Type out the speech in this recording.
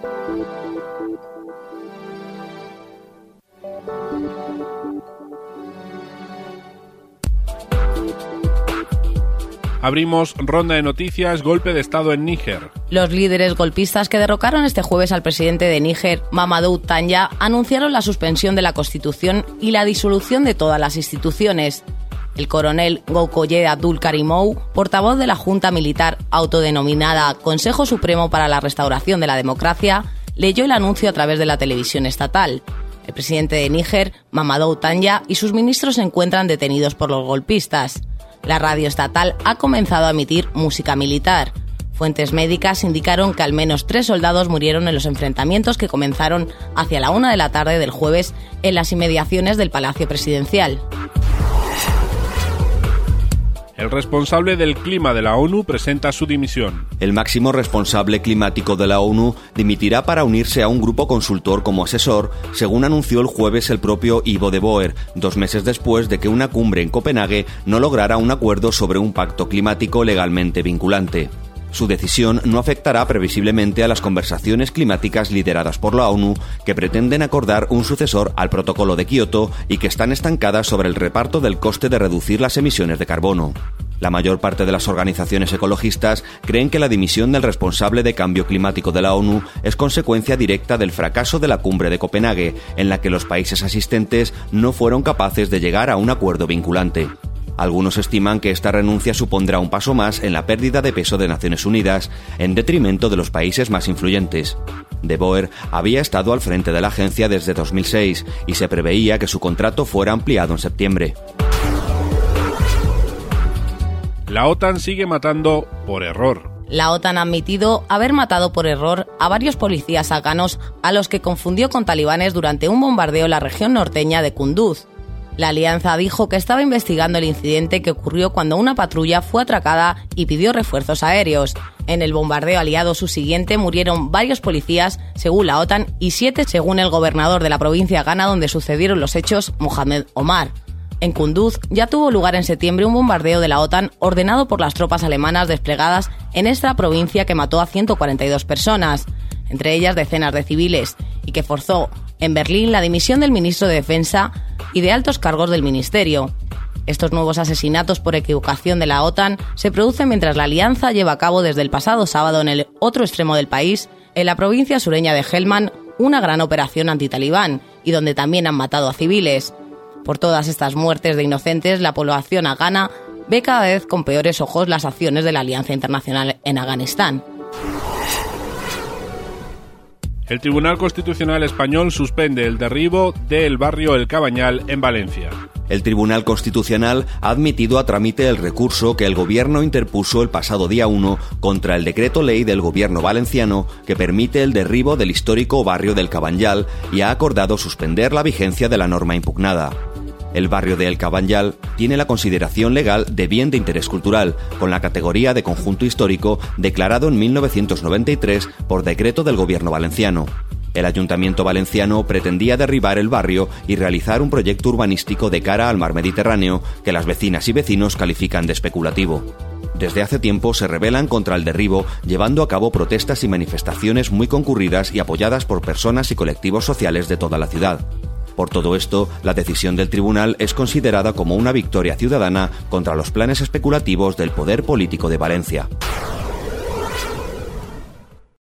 Abrimos ronda de noticias, golpe de estado en Níger. Los líderes golpistas que derrocaron este jueves al presidente de Níger, Mamadou Tanja, anunciaron la suspensión de la Constitución y la disolución de todas las instituciones. El coronel Goukoye Abdul Karimou, portavoz de la Junta Militar autodenominada Consejo Supremo para la Restauración de la Democracia, leyó el anuncio a través de la televisión estatal. El presidente de Níger, Mamadou Tanja, y sus ministros se encuentran detenidos por los golpistas. La radio estatal ha comenzado a emitir música militar. Fuentes médicas indicaron que al menos 3 soldados murieron en los enfrentamientos que comenzaron hacia la 1 de la tarde del jueves en las inmediaciones del Palacio Presidencial. El responsable del clima de la ONU presenta su dimisión. El máximo responsable climático de la ONU dimitirá para unirse a un grupo consultor como asesor, según anunció el jueves el propio Ivo de Boer, 2 meses después de que una cumbre en Copenhague no lograra un acuerdo sobre un pacto climático legalmente vinculante. Su decisión no afectará previsiblemente a las conversaciones climáticas lideradas por la ONU, que pretenden acordar un sucesor al Protocolo de Kioto y que están estancadas sobre el reparto del coste de reducir las emisiones de carbono. La mayor parte de las organizaciones ecologistas creen que la dimisión del responsable de cambio climático de la ONU es consecuencia directa del fracaso de la cumbre de Copenhague, en la que los países asistentes no fueron capaces de llegar a un acuerdo vinculante. Algunos estiman que esta renuncia supondrá un paso más en la pérdida de peso de Naciones Unidas, en detrimento de los países más influyentes. De Boer había estado al frente de la agencia desde 2006 y se preveía que su contrato fuera ampliado en septiembre. La OTAN sigue matando por error. La OTAN ha admitido haber matado por error a varios policías afganos a los que confundió con talibanes durante un bombardeo en la región norteña de Kunduz. La alianza dijo que estaba investigando el incidente que ocurrió cuando una patrulla fue atracada y pidió refuerzos aéreos. En el bombardeo aliado subsiguiente murieron varios policías, según la OTAN, y 7 según el gobernador de la provincia afgana donde sucedieron los hechos, Mohamed Omar. En Kunduz ya tuvo lugar en septiembre un bombardeo de la OTAN ordenado por las tropas alemanas desplegadas en esta provincia que mató a 142 personas, entre ellas decenas de civiles, y que forzó en Berlín la dimisión del ministro de Defensa y de altos cargos del ministerio. Estos nuevos asesinatos por equivocación de la OTAN se producen mientras la alianza lleva a cabo desde el pasado sábado en el otro extremo del país, en la provincia sureña de Helmand, una gran operación antitalibán, y donde también han matado a civiles. Por todas estas muertes de inocentes, la población afgana ve cada vez con peores ojos las acciones de la Alianza Internacional en Afganistán. El Tribunal Constitucional Español suspende el derribo del barrio El Cabanyal en Valencia. El Tribunal Constitucional ha admitido a trámite el recurso que el Gobierno interpuso el pasado día 1 contra el decreto ley del Gobierno valenciano que permite el derribo del histórico barrio del Cabanyal y ha acordado suspender la vigencia de la norma impugnada. El barrio de El Cabanyal tiene la consideración legal de bien de interés cultural, con la categoría de conjunto histórico declarado en 1993 por decreto del Gobierno valenciano. El Ayuntamiento valenciano pretendía derribar el barrio y realizar un proyecto urbanístico de cara al mar Mediterráneo que las vecinas y vecinos califican de especulativo. Desde hace tiempo se rebelan contra el derribo, llevando a cabo protestas y manifestaciones muy concurridas y apoyadas por personas y colectivos sociales de toda la ciudad. Por todo esto, la decisión del tribunal es considerada como una victoria ciudadana contra los planes especulativos del poder político de Valencia.